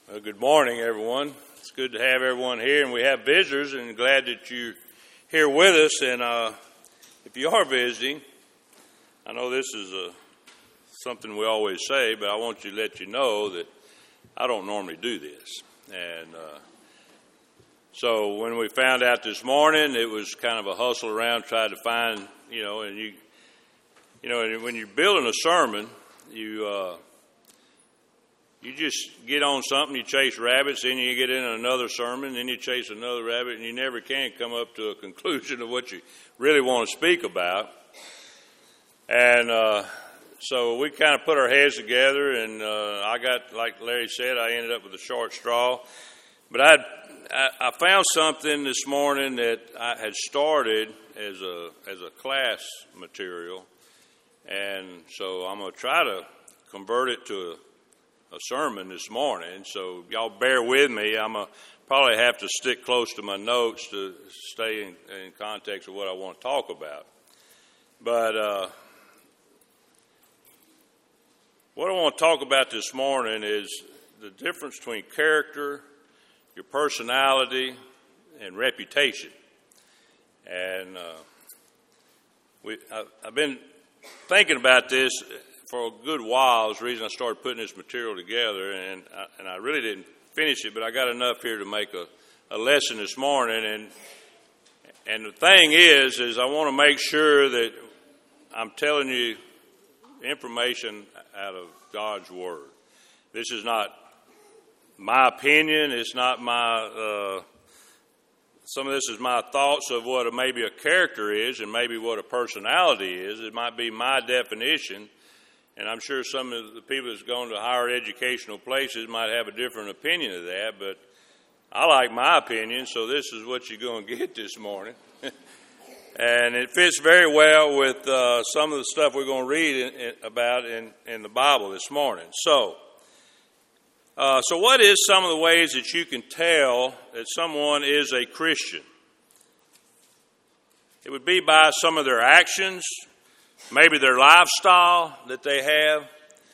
Well, good morning, everyone. It's good to have everyone here, and we have visitors, and glad that you're here with us. And if you are visiting, I know this is something we always say, but I want to let you know that I don't normally do this. And so when we found out this morning, it was kind of a hustle around trying to find, and when you're building a sermon, you just get on something, you chase rabbits, then you get in another sermon, then you chase another rabbit, and you never can come up to a conclusion of what you really want to speak about. And so we kind of put our heads together, and I got, like Larry said, I ended up with a short straw. But I found something this morning that I had started as a class material, and so I'm going to try to convert it to a sermon this morning. So y'all bear with me. I'm going to probably have to stick close to my notes to stay in context of what I want to talk about. But what I want to talk about this morning is the difference between character, your personality, and reputation. And I've been thinking about this for a good while. Is the reason I started putting this material together, and I really didn't finish it, but I got enough here to make a lesson this morning. And the thing is I want to make sure that I'm telling you information out of God's Word. This is not my opinion. It's not my. Some of this is my thoughts of what maybe a character is, and maybe what a personality is. It might be my definition. And I'm sure some of the people that's gone to higher educational places might have a different opinion of that, but I like my opinion, so this is what you're going to get this morning. And it fits very well with some of the stuff we're going to read about in the Bible this morning. So what is some of the ways that you can tell that someone is a Christian? It would be by some of their actions, maybe their lifestyle that they have.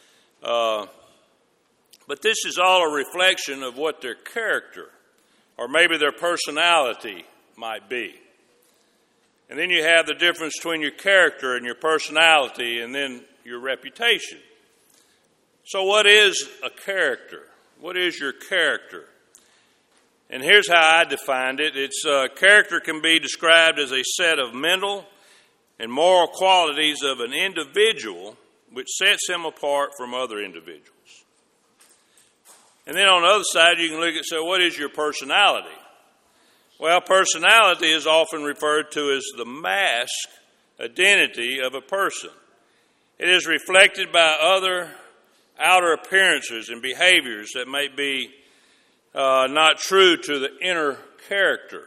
But this is all a reflection of what their character or maybe their personality might be. And then you have the difference between your character and your personality and then your reputation. So what is a character? What is your character? And here's how I defined it. It's character can be described as a set of mental and moral qualities of an individual which sets him apart from other individuals. And then on the other side, you can look at, so what is your personality? Well, personality is often referred to as the mask identity of a person. It is reflected by other outer appearances and behaviors that may be not true to the inner character.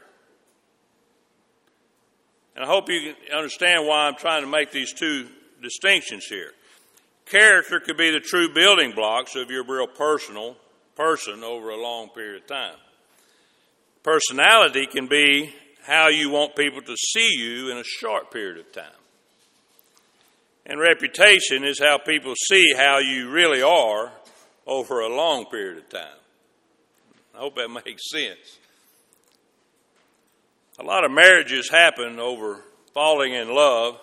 And I hope you can understand why I'm trying to make these two distinctions here. Character could be the true building blocks of your real personal person over a long period of time. Personality can be how you want people to see you in a short period of time. And reputation is how people see how you really are over a long period of time. I hope that makes sense. A lot of marriages happen over falling in love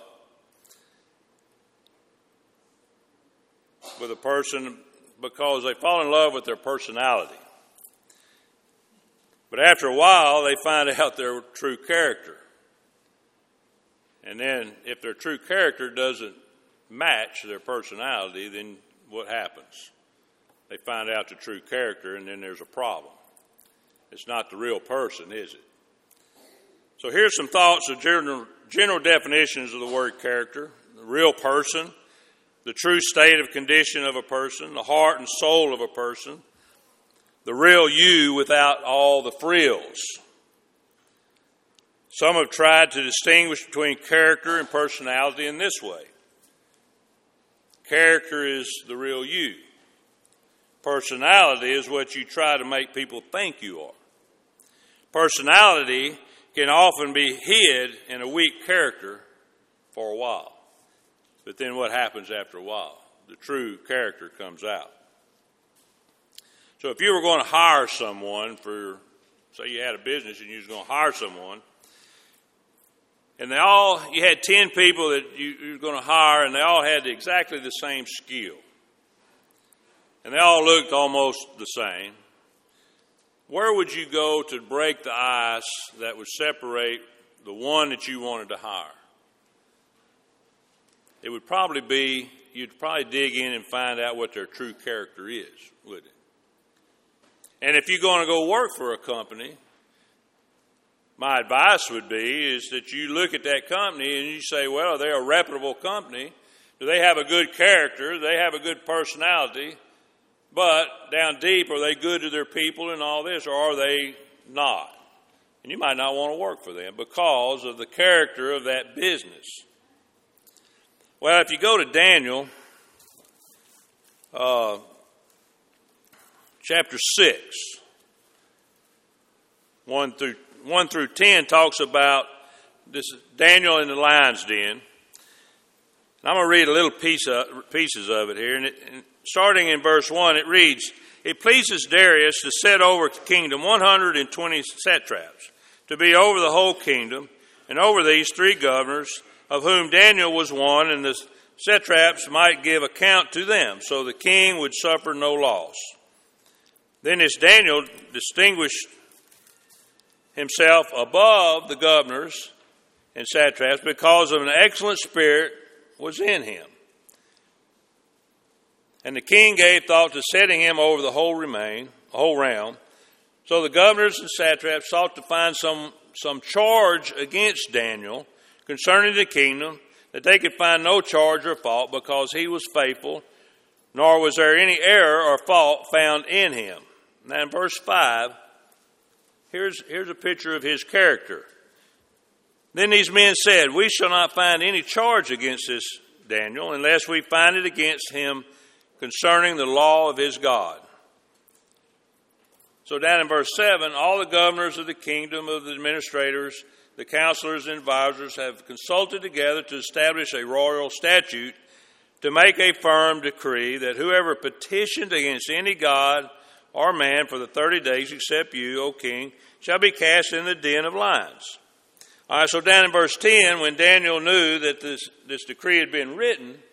with a person because they fall in love with their personality. But after a while, they find out their true character. And then if their true character doesn't match their personality, then what happens? They find out the true character, and then there's a problem. It's not the real person, is it? So here's some thoughts of general definitions of the word character. The real person, the true state of condition of a person, the heart and soul of a person, the real you without all the frills. Some have tried to distinguish between character and personality in this way. Character is the real you. Personality is what you try to make people think you are. Personality can often be hid in a weak character for a while. But then what happens after a while? The true character comes out. So if you were going to hire someone for, say you had a business and you was going to hire someone, and you had 10 people that you were going to hire, and they all had exactly the same skill. And they all looked almost the same. Where would you go to break the ice that would separate the one that you wanted to hire? It would probably be, you'd probably dig in and find out what their true character is, wouldn't it? And if you're going to go work for a company, my advice would be is that you look at that company and you say, well, they're a reputable company. Do they have a good character? Do they have a good personality? But down deep, are they good to their people and all this, or are they not? And you might not want to work for them because of the character of that business. Well, if you go to Daniel chapter 6, 1 through 10 talks about this Daniel in the lion's den. And I'm going to read a little pieces of it here. And starting in verse 1, it reads, "It pleases Darius to set over the kingdom 120 satraps, to be over the whole kingdom, and over these 3 governors, of whom Daniel was one, and the satraps might give account to them, so the king would suffer no loss. Then this Daniel distinguished himself above the governors and satraps because of an excellent spirit was in him. And the king gave thought to setting him over the whole realm. So the governors and satraps sought to find some charge against Daniel concerning the kingdom, that they could find no charge or fault, because he was faithful, nor was there any error or fault found in him." Now in verse 5, here's a picture of his character. "Then these men said, 'We shall not find any charge against this Daniel, unless we find it against him concerning the law of his God.'" So down in verse 7, "All the governors of the kingdom, of the administrators, the counselors and advisors have consulted together to establish a royal statute to make a firm decree that whoever petitioned against any god or man for the 30 days except you, O king, shall be cast in the den of lions." All right, so down in verse 10, when Daniel knew that this decree had been written,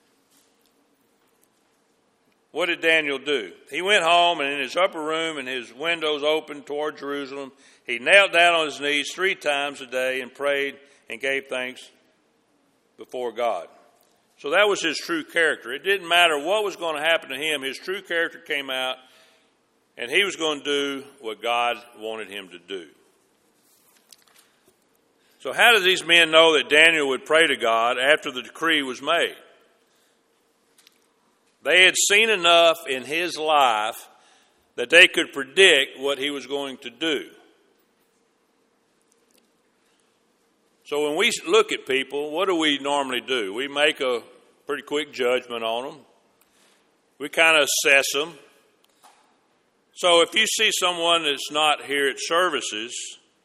what did Daniel do? He went home, and in his upper room and his windows open toward Jerusalem, he knelt down on his knees 3 times a day and prayed and gave thanks before God. So that was his true character. It didn't matter what was going to happen to him. His true character came out, and he was going to do what God wanted him to do. So how did these men know that Daniel would pray to God after the decree was made? They had seen enough in his life that they could predict what he was going to do. So when we look at people, what do we normally do? We make a pretty quick judgment on them. We kind of assess them. So if you see someone that's not here at services,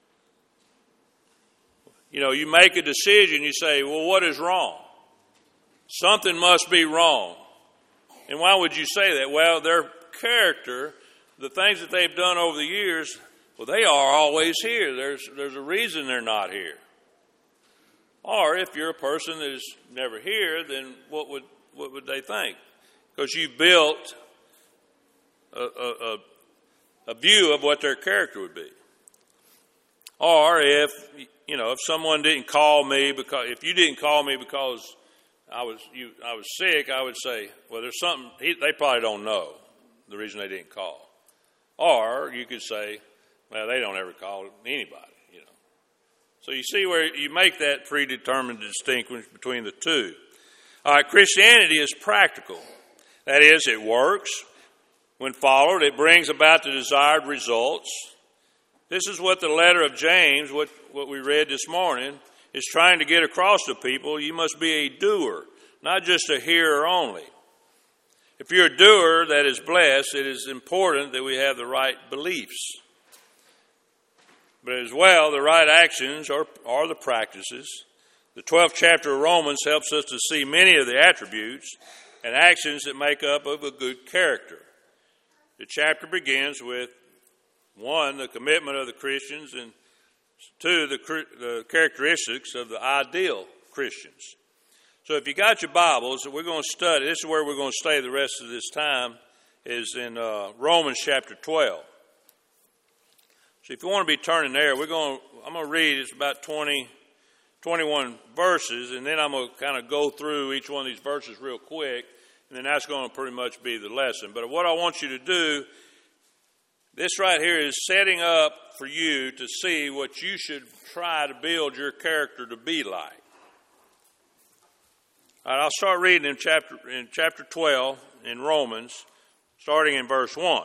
you make a decision. You say, well, what is wrong? Something must be wrong. And why would you say that? Well, their character, the things that they've done over the years, well, they are always here. There's a reason they're not here. Or if you're a person that is never here, then what would they think? Because you built a view of what their character would be. Or if someone didn't call me, if you didn't call me because I was sick, I would say, well, there's something, they probably don't know the reason they didn't call. Or you could say, well, they don't ever call anybody, So you see where you make that predetermined distinction between the two. All right, Christianity is practical. That is, it works. When followed, it brings about the desired results. This is what the letter of James, what we read this morning, is trying to get across to people. You must be a doer, not just a hearer only. If you're a doer that is blessed, it is important that we have the right beliefs. But as well, the right actions are the practices. The 12th chapter of Romans helps us to see many of the attributes and actions that make up of a good character. The chapter begins with, 1, the commitment of the Christians, and 2, the characteristics of the ideal Christians. So if you got your Bibles, we're going to study. This is where we're going to stay the rest of this time, is in Romans chapter 12. So if you want to be turning there, I'm going to read. It's about 21 verses, and then I'm going to kind of go through each one of these verses real quick, and then that's going to pretty much be the lesson. But what I want you to do, this right here is setting up for you to see what you should try to build your character to be like. All right, I'll start reading in chapter 12 in Romans, starting in verse 1.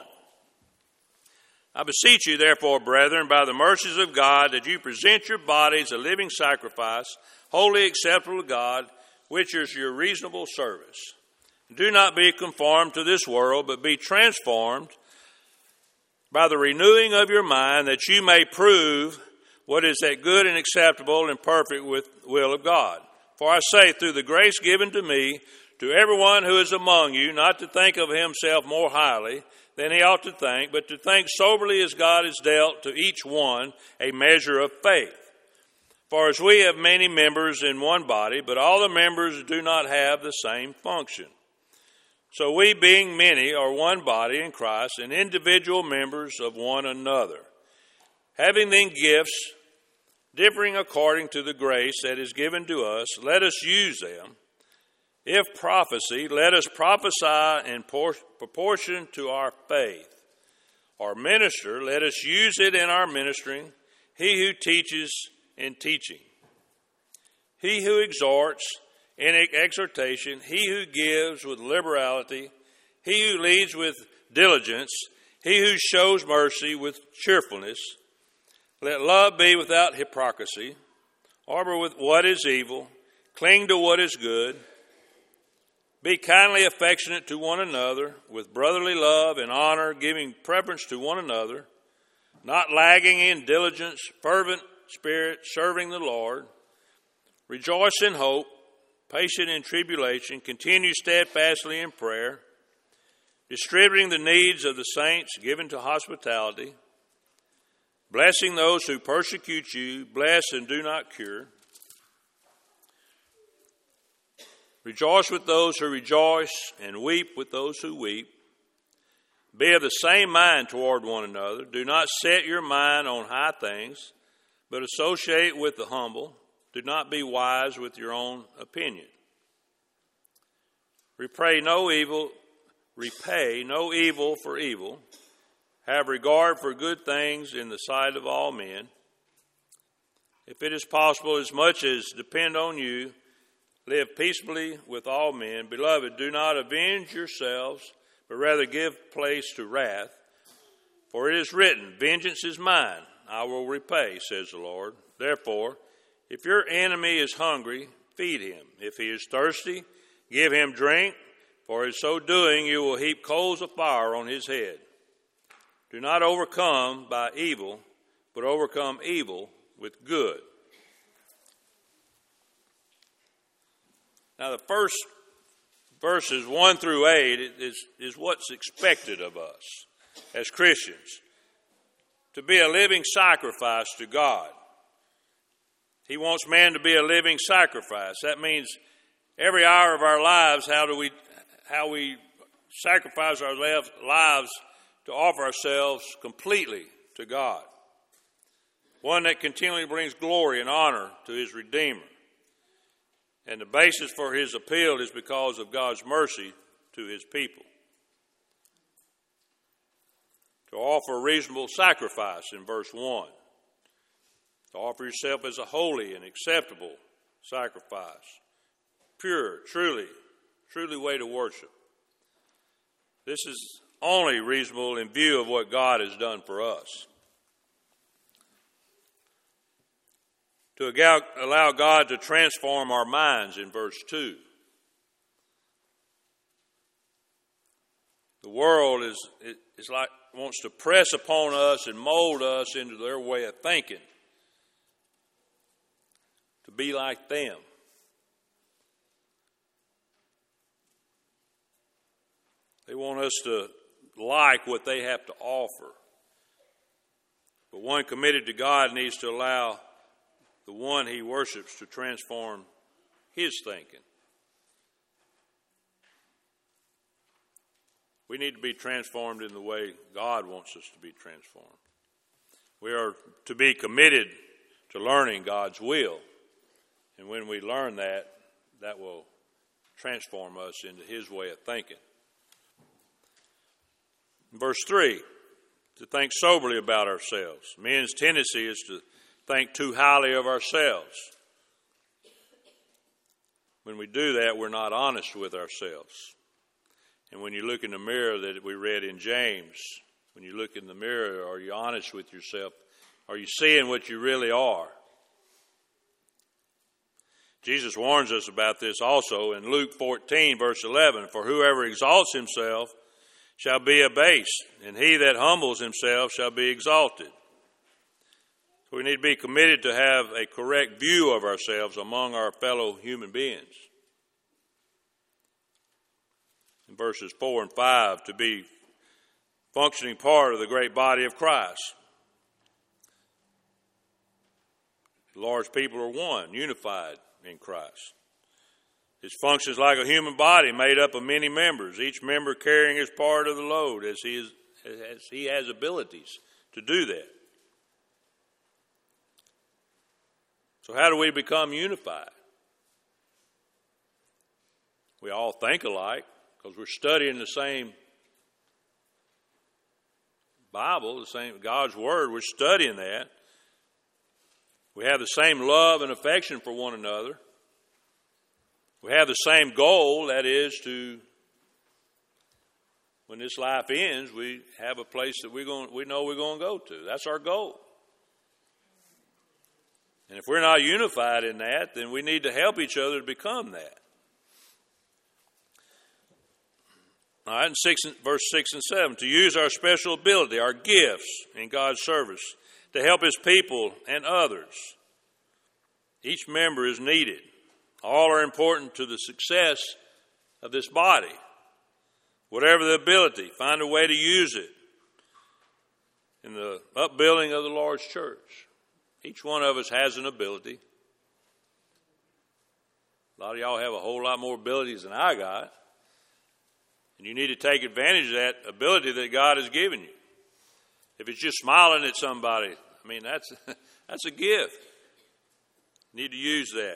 I beseech you, therefore, brethren, by the mercies of God, that you present your bodies a living sacrifice, wholly acceptable to God, which is your reasonable service. Do not be conformed to this world, but be transformed by the renewing of your mind, that you may prove what is that good and acceptable and perfect will of God. For I say, through the grace given to me, to everyone who is among you, not to think of himself more highly than he ought to think, but to think soberly as God has dealt to each one a measure of faith. For as we have many members in one body, but all the members do not have the same function. So we, being many, are one body in Christ, and individual members of one another. Having then gifts differing according to the grace that is given to us, let us use them. If prophecy, let us prophesy in proportion to our faith. Or minister, let us use it in our ministering. He who teaches in teaching. He who exhorts in exhortation. He who gives with liberality. He who leads with diligence. He who shows mercy with cheerfulness. Let love be without hypocrisy. Harbor with what is evil. Cling to what is good. Be kindly affectionate to one another with brotherly love and honor, giving preference to one another, not lagging in diligence, fervent spirit, serving the Lord. Rejoice in hope, patient in tribulation, continue steadfastly in prayer, distributing the needs of the saints, given to hospitality, blessing those who persecute you, bless and do not cure. Rejoice with those who rejoice, and weep with those who weep. Be of the same mind toward one another. Do not set your mind on high things, but associate with the humble. Do not be wise with your own opinion. Repay no evil for evil. Have regard for good things in the sight of all men. If it is possible, as much as depend on you, live peaceably with all men. Beloved, do not avenge yourselves, but rather give place to wrath. For it is written, vengeance is mine, I will repay, says the Lord. Therefore, if your enemy is hungry, feed him. If he is thirsty, give him drink, for in so doing you will heap coals of fire on his head. Do not overcome by evil, but overcome evil with good. Now, the first verses 1 through 8 is what's expected of us as Christians, to be a living sacrifice to God. He wants man to be a living sacrifice. That means every hour of our lives, how we sacrifice our lives to offer ourselves completely to God. One that continually brings glory and honor to his Redeemer. And the basis for his appeal is because of God's mercy to his people. To offer a reasonable sacrifice in verse 1. To offer yourself as a holy and acceptable sacrifice. Pure, truly way to worship. This is only reasonable in view of what God has done for us. To allow God to transform our minds in verse 2. The world is like wants to press upon us and mold us into their way of thinking. To be like them. They want us to like what they have to offer. But one committed to God needs to allow the one he worships to transform his thinking. We need to be transformed in the way God wants us to be transformed. We are to be committed to learning God's will. And when we learn that, that will transform us into his way of thinking. Verse 3, to think soberly about ourselves. Men's tendency is to think too highly of ourselves. When we do that, we're not honest with ourselves. And when you look in the mirror that we read in James, when you look in the mirror, are you honest with yourself? Are you seeing what you really are? Jesus warns us about this also in Luke 14, verse 11. For whoever exalts himself shall be abased, and he that humbles himself shall be exalted. So we need to be committed to have a correct view of ourselves among our fellow human beings. In verses 4 and 5, to be functioning part of the great body of Christ. The Lord's people are one, unified in Christ. It functions like a human body made up of many members, each member carrying his part of the load as he has abilities to do that. So how do we become unified? We all think alike because we're studying the same Bible, the same God's Word. We're studying that. We have the same love and affection for one another. We have the same goal, that is to, when this life ends, we have a place that we know we're going to go to. That's our goal. And if we're not unified in that, then we need to help each other to become that. All right, in verse 6 and 7, to use our special ability, our gifts in God's service, to help his people and others. Each member is needed. All are important to the success of this body. Whatever the ability, find a way to use it in the upbuilding of the Lord's church. Each one of us has an ability. A lot of y'all have a whole lot more abilities than I got. And you need to take advantage of that ability that God has given you. If it's just smiling at somebody, I mean, that's a gift. You need to use that.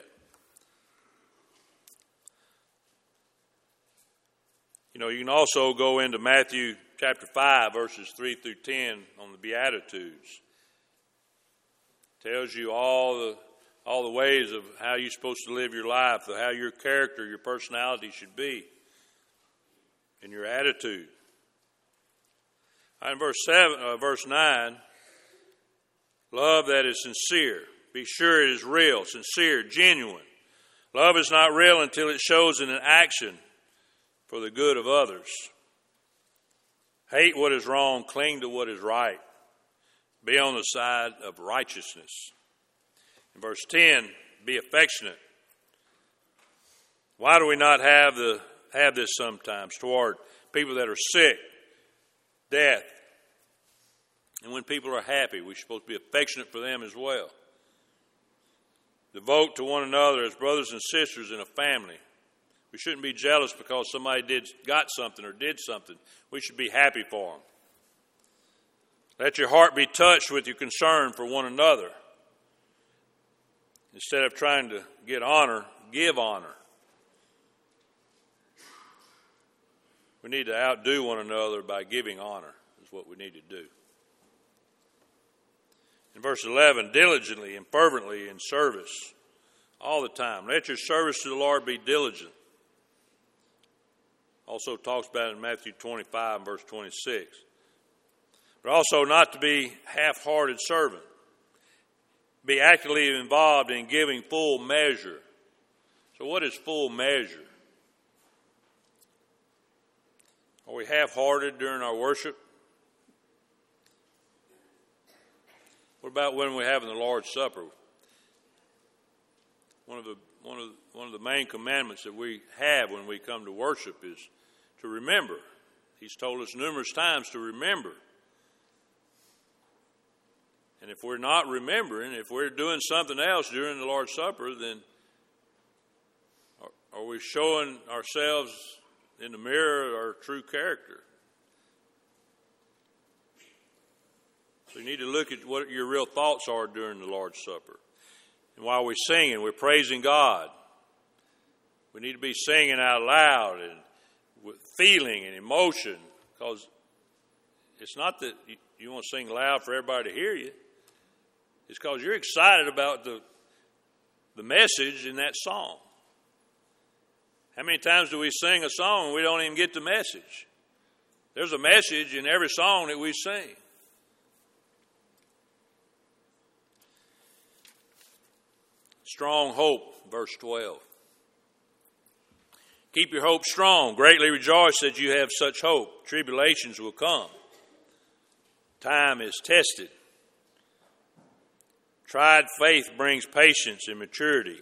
You know, you can also go into Matthew chapter 5, verses 3 through 10 on the Beatitudes. It tells you all the ways of how you're supposed to live your life, how your character, your personality should be, and your attitude. In verse 9, love that is sincere. Be sure it is real, sincere, genuine. Love is not real until it shows in an action for the good of others. Hate what is wrong, cling to what is right. Be on the side of righteousness. In verse 10, be affectionate. Why do we not have this sometimes toward people that are sick, death? And when people are happy, we're supposed to be affectionate for them as well. Devote to one another as brothers and sisters in a family. We shouldn't be jealous because somebody got something or did something. We should be happy for them. Let your heart be touched with your concern for one another. Instead of trying to get honor, give honor. We need to outdo one another by giving honor, is what we need to do. In verse 11, diligently and fervently in service, all the time. Let your service to the Lord be diligent. Also talks about it in Matthew 25 and verse 26. But also not to be half-hearted servant. Be actively involved in giving full measure. So what is full measure? Are we half-hearted during our worship? What about when we're having the Lord's Supper? One of the main commandments that we have when we come to worship is to remember He's told us numerous times to remember. And if we're not remembering, if we're doing something else during the Lord's Supper, then are we showing ourselves in the mirror our true character? So you need to look at what your real thoughts are during the Lord's Supper. And while we're singing, we're praising God. We need to be singing out loud and with feeling and emotion, because it's not that you want to sing loud for everybody to hear you. It's because you're excited about the message in that song. How many times do we sing a song and we don't even get the message? There's a message in every song that we sing. Strong hope, verse 12. Keep your hope strong. Greatly rejoice that you have such hope. Tribulations will come. Time is tested. Tried faith brings patience and maturity.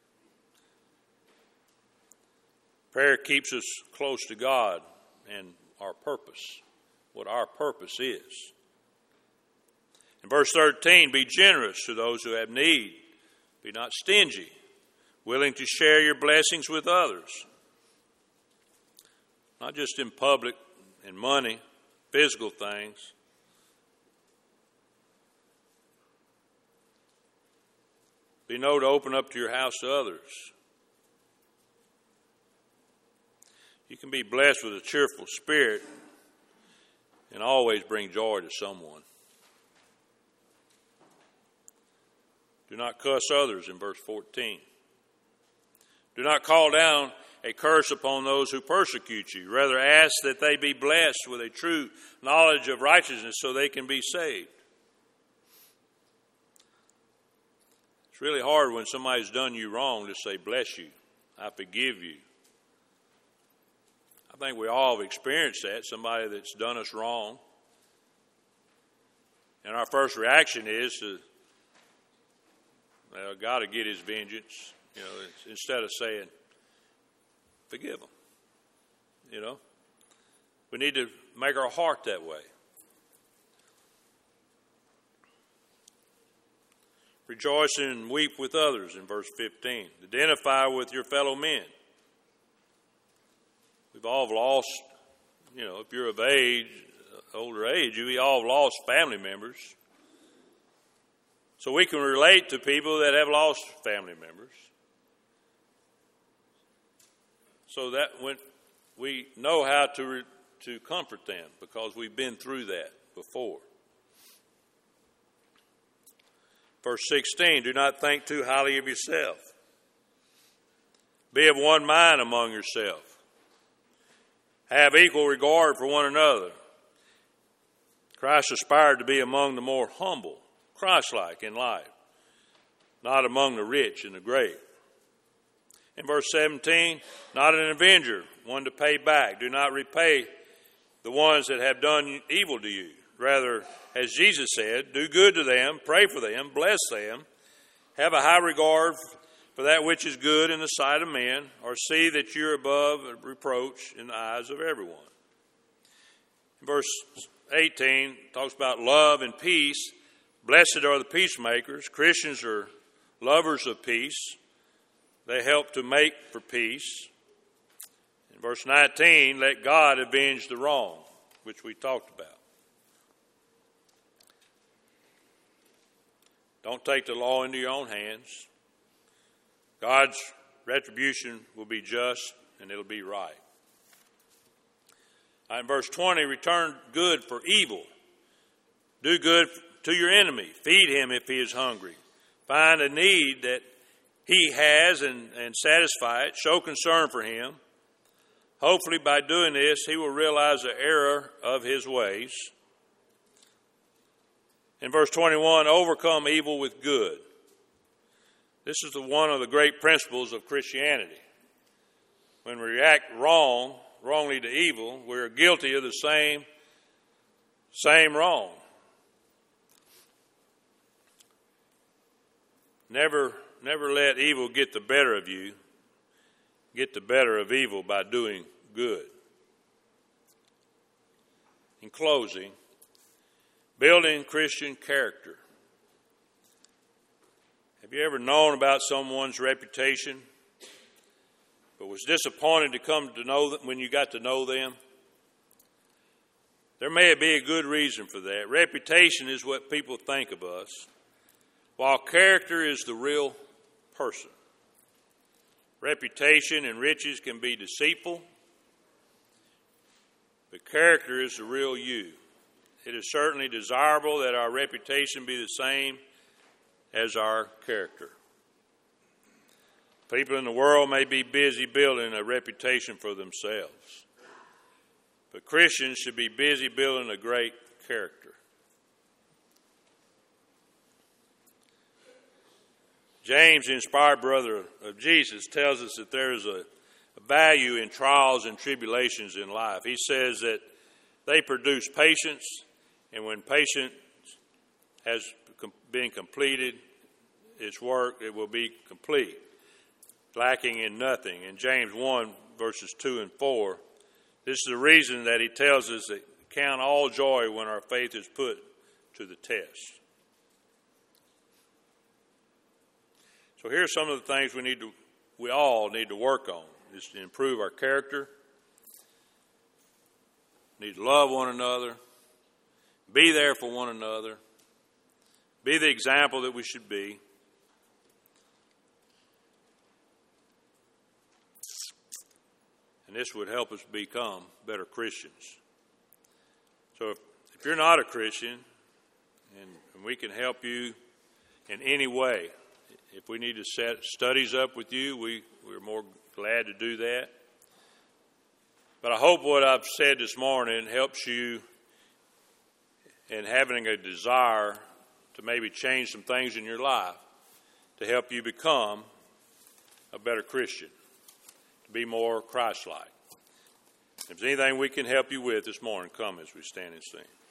Prayer keeps us close to God and our purpose, what our purpose is. In verse 13, be generous to those who have need. Be not stingy, willing to share your blessings with others. Not just in public and money, physical things. Be known to open up to your house to others. You can be blessed with a cheerful spirit and always bring joy to someone. Do not cuss others in verse 14. Do not call down a curse upon those who persecute you. Rather ask that they be blessed with a true knowledge of righteousness so they can be saved. It's really hard when somebody's done you wrong to say, bless you, I forgive you. I think we all have experienced that, somebody that's done us wrong. And our first reaction is to, well, God to get his vengeance, instead of saying, forgive them. We need to make our heart that way. Rejoice and weep with others in verse 15. Identify with your fellow men. We've all lost, if you're of age, older age, we all have lost family members. So we can relate to people that have lost family members. So that when we know how to comfort them, because we've been through that before. Verse 16, do not think too highly of yourself. Be of one mind among yourself. Have equal regard for one another. Christ aspired to be among the more humble, Christ-like in life, not among the rich and the great. In verse 17, not an avenger, one to pay back. Do not repay the ones that have done evil to you. Rather, as Jesus said, do good to them, pray for them, bless them, have a high regard for that which is good in the sight of men, or see that you're above reproach in the eyes of everyone. In verse 18, talks about love and peace. Blessed are the peacemakers. Christians are lovers of peace. They help to make for peace. In verse 19, let God avenge the wrong, which we talked about. Don't take the law into your own hands. God's retribution will be just and it'll be right. In verse 20, return good for evil. Do good to your enemy. Feed him if he is hungry. Find a need that he has and satisfy it. Show concern for him. Hopefully by doing this, he will realize the error of his ways. In verse 21, overcome evil with good. This is one of the great principles of Christianity. When we react wrongly to evil, we're guilty of the same wrong. Never let evil get the better of you. Get the better of evil by doing good. In closing, building Christian character. Have you ever known about someone's reputation, but was disappointed to come to know them when you got to know them? There may be a good reason for that. Reputation is what people think of us, while character is the real person. Reputation and riches can be deceitful, but character is the real you. It is certainly desirable that our reputation be the same as our character. People in the world may be busy building a reputation for themselves, but Christians should be busy building a great character. James, the inspired brother of Jesus, tells us that there is a value in trials and tribulations in life. He says that they produce patience, and when patience has been completed its work, it will be complete, lacking in nothing. In James 1, verses 2 and 4, this is the reason that he tells us that count all joy when our faith is put to the test. So here are some of the things we all need to work on. Is to improve our character, need to love one another, be there for one another, be the example that we should be. And this would help us become better Christians. So if you're not a Christian, and we can help you in any way, if we need to set studies up with you, we're more glad to do that. But I hope what I've said this morning helps you in having a desire to maybe change some things in your life to help you become a better Christian, to be more Christ-like. If there's anything we can help you with this morning, come as we stand and sing.